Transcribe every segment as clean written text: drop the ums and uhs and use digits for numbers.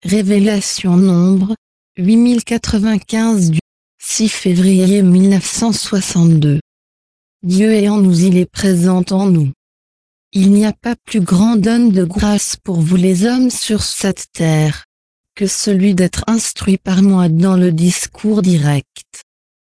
Révélation nombre 8095 du 6 février 1962. Dieu est en nous, il est présent en nous. Il n'y a pas plus grand don de grâce pour vous les hommes sur cette terre, que celui d'être instruit par moi dans le discours direct.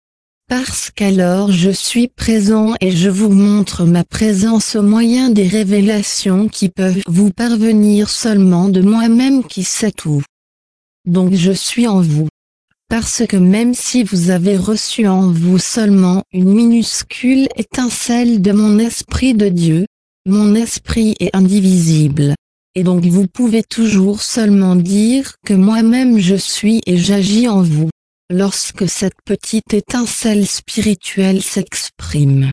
Parce qu'alors je suis présent et je vous montre ma présence au moyen des révélations qui peuvent vous parvenir seulement de moi-même qui sais tout. Donc je suis en vous. Parce que même si vous avez reçu en vous seulement une minuscule étincelle de mon esprit de Dieu, mon esprit est indivisible. Et donc vous pouvez toujours seulement dire que moi-même je suis et j'agis en vous, lorsque cette petite étincelle spirituelle s'exprime.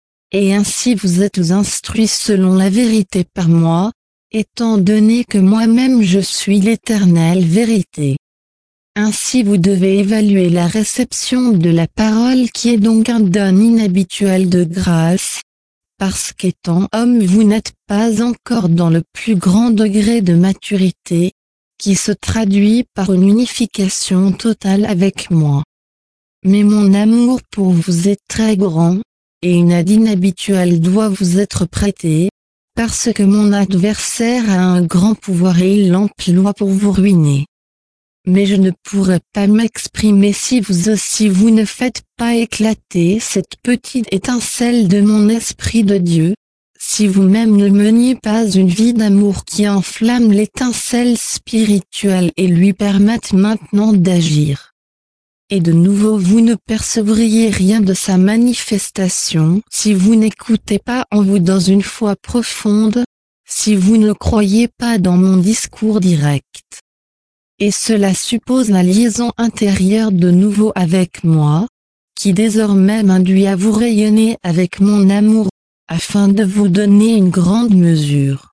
Et ainsi vous êtes instruits selon la vérité par moi, étant donné que moi-même je suis l'éternelle vérité. Ainsi vous devez évaluer la réception de la parole qui est donc un don inhabituel de grâce, parce qu'étant homme vous n'êtes pas encore dans le plus grand degré de maturité, qui se traduit par une unification totale avec moi. Mais mon amour pour vous est très grand, et une aide inhabituelle doit vous être prêtée, parce que mon adversaire a un grand pouvoir et il l'emploie pour vous ruiner. Mais je ne pourrais pas m'exprimer si vous aussi vous ne faites pas éclater cette petite étincelle de mon esprit de Dieu, si vous-même ne meniez pas une vie d'amour qui enflamme l'étincelle spirituelle et lui permette maintenant d'agir. Et de nouveau vous ne percevriez rien de sa manifestation si vous n'écoutez pas en vous dans une foi profonde, si vous ne croyez pas dans mon discours direct. Et cela suppose la liaison intérieure de nouveau avec moi, qui désormais m'induit à vous rayonner avec mon amour, afin de vous donner une grande mesure.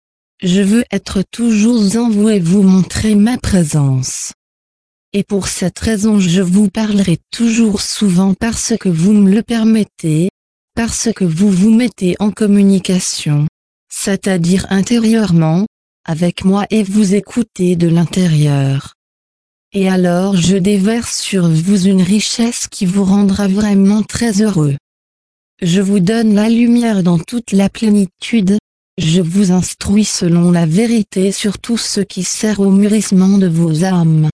Je veux être toujours en vous et vous montrer ma présence. Et pour cette raison je vous parlerai toujours souvent parce que vous me le permettez, parce que vous vous mettez en communication, c'est-à-dire intérieurement, avec moi et vous écoutez de l'intérieur. Et alors je déverse sur vous une richesse qui vous rendra vraiment très heureux. Je vous donne la lumière dans toute la plénitude, je vous instruis selon la vérité sur tout ce qui sert au mûrissement de vos âmes.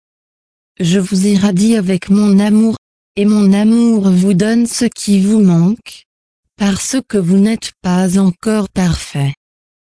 Je vous irradie avec mon amour, et mon amour vous donne ce qui vous manque, parce que vous n'êtes pas encore parfait.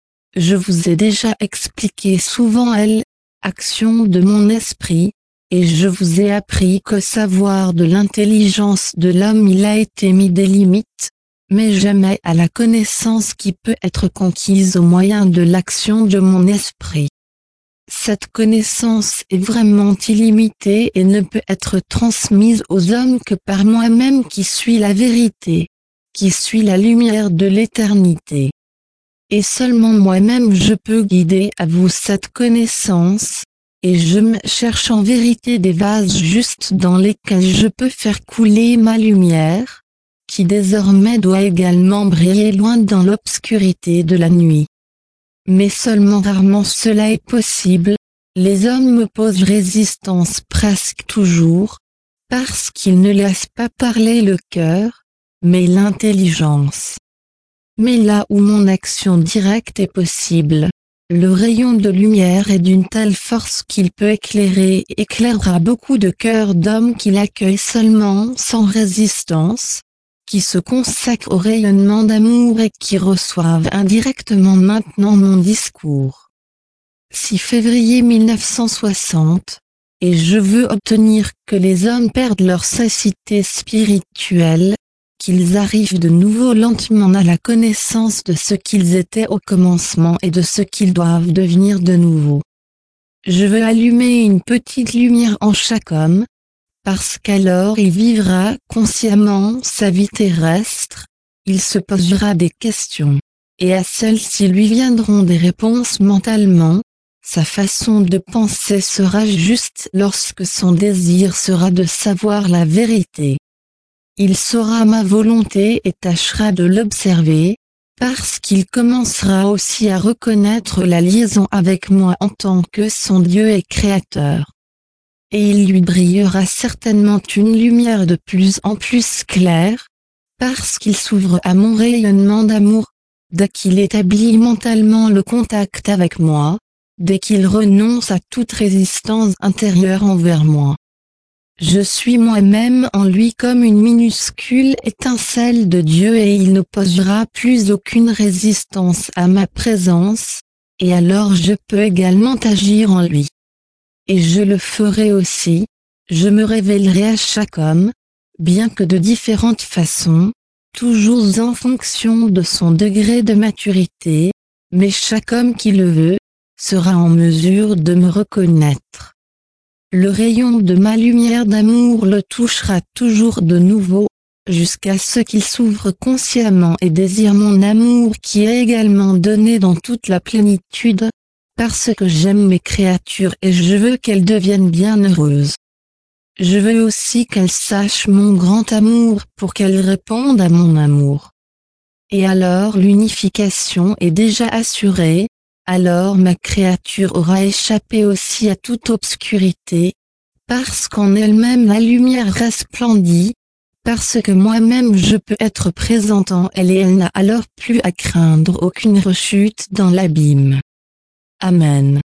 Je vous ai déjà expliqué souvent l'action de mon esprit, et je vous ai appris qu'au savoir de l'intelligence de l'homme il a été mis des limites, mais jamais à la connaissance qui peut être conquise au moyen de l'action de mon esprit. Cette connaissance est vraiment illimitée et ne peut être transmise aux hommes que par moi-même qui suis la vérité, qui suis la lumière de l'éternité. Et seulement moi-même je peux guider à vous cette connaissance, et je me cherche en vérité des vases justes dans lesquels je peux faire couler ma lumière, qui désormais doit également briller loin dans l'obscurité de la nuit. Mais seulement rarement cela est possible, les hommes me posent résistance presque toujours, parce qu'ils ne laissent pas parler le cœur, mais l'intelligence. Mais là où mon action directe est possible, le rayon de lumière est d'une telle force qu'il peut éclairer et éclairera beaucoup de cœurs d'hommes qui l'accueillent seulement sans résistance, qui se consacrent au rayonnement d'amour et qui reçoivent indirectement maintenant mon discours. 6 février 1960, et je veux obtenir que les hommes perdent leur cécité spirituelle, qu'ils arrivent de nouveau lentement à la connaissance de ce qu'ils étaient au commencement et de ce qu'ils doivent devenir de nouveau. Je veux allumer une petite lumière en chaque homme, parce qu'alors il vivra consciemment sa vie terrestre, il se posera des questions, et à celles-ci lui viendront des réponses mentalement, sa façon de penser sera juste lorsque son désir sera de savoir la vérité. Il saura ma volonté et tâchera de l'observer, parce qu'il commencera aussi à reconnaître la liaison avec moi en tant que son Dieu et Créateur. Et il lui brillera certainement une lumière de plus en plus claire, parce qu'il s'ouvre à mon rayonnement d'amour, dès qu'il établit mentalement le contact avec moi, dès qu'il renonce à toute résistance intérieure envers moi. Je suis moi-même en lui comme une minuscule étincelle de Dieu et il n'opposera plus aucune résistance à ma présence, et alors je peux également agir en lui. Et je le ferai aussi, je me révélerai à chaque homme, bien que de différentes façons, toujours en fonction de son degré de maturité, mais chaque homme qui le veut, sera en mesure de me reconnaître. Le rayon de ma lumière d'amour le touchera toujours de nouveau, jusqu'à ce qu'il s'ouvre consciemment et désire mon amour qui est également donné dans toute la plénitude, parce que j'aime mes créatures et je veux qu'elles deviennent bien heureuses. Je veux aussi qu'elles sachent mon grand amour pour qu'elles répondent à mon amour. Et alors l'unification est déjà assurée, alors ma créature aura échappé aussi à toute obscurité, parce qu'en elle-même la lumière resplendit, parce que moi-même je peux être présent en elle et elle n'a alors plus à craindre aucune rechute dans l'abîme. Amen.